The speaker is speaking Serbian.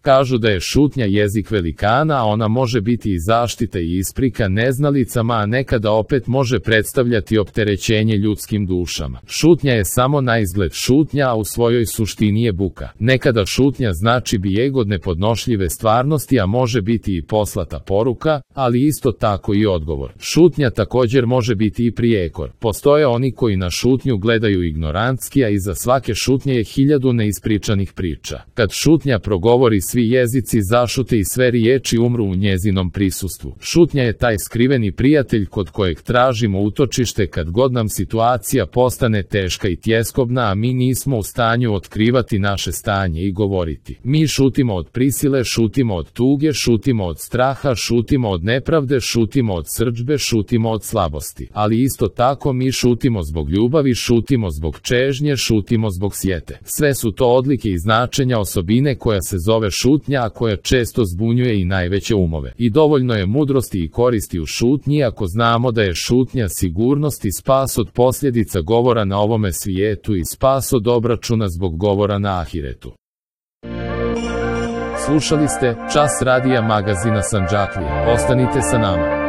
Kažu da je šutnja jezik velikana, a ona može biti i zaštita i isprika neznalicama, a nekada opet može predstavljati opterećenje ljudskim dušama. Šutnja je samo naizgled šutnja, a u svojoj suštini je buka. Nekada šutnja znači bijeg od nepodnošljive stvarnosti, a može biti i poslata poruka, ali isto tako i odgovor. Šutnja također može biti i prijekor. Postoje oni koji na šutnju gledaju ignorantski, a iza svake šutnje je 1000 neispričanih priča. Kad šutnja progovori, svi jezici zašute i sve riječi umru u njezinom prisustvu. Šutnja je taj skriveni prijatelj kod kojeg tražimo utočište kad god nam situacija postane teška i tjeskobna, a mi nismo u stanju otkrivati naše stanje i govoriti. Mi šutimo od prisile, šutimo od tuge, šutimo od straha, šutimo od nepravde, šutimo od srdžbe, šutimo od slabosti. Ali isto tako mi šutimo zbog ljubavi, šutimo zbog čežnje, šutimo zbog sjete. Sve su to odlike i značenja osobine koja se zove šutnja, a koja često zbunjuje i najveće umove. I dovoljno je mudrosti i koristi u šutnji ako znamo da je šutnja sigurnost i spas od posljedica govora na ovome svijetu i spas od obračuna zbog govora na ahiretu. Slušali ste Čas radija magazina Sandžaklija. Ostanite sa nama.